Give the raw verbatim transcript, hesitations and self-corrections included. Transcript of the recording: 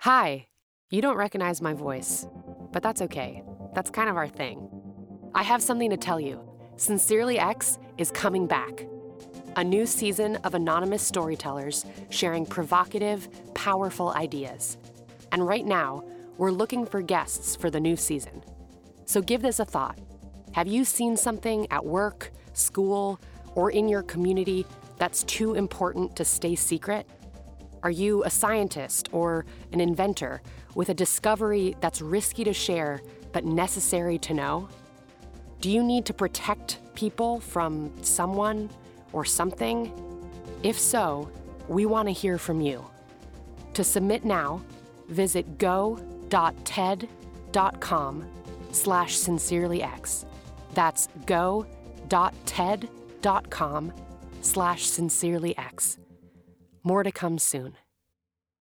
Hi, you don't recognize my voice, but that's okay. That's kind of our thing. I have something to tell you. Sincerely X is coming back. A new season of anonymous storytellers sharing provocative, powerful ideas. And right now, we're looking for guests for the new season. So give this a thought. Have you seen something at work, school, or in your community that's too important to stay secret? Are you a scientist or an inventor with a discovery that's risky to share but necessary to know? Do you need to protect people from someone or something? If so, we want to hear from you. To submit now, visit go.ted.com slash sincerelyx. That's go.ted.com slash sincerelyx. More to come soon.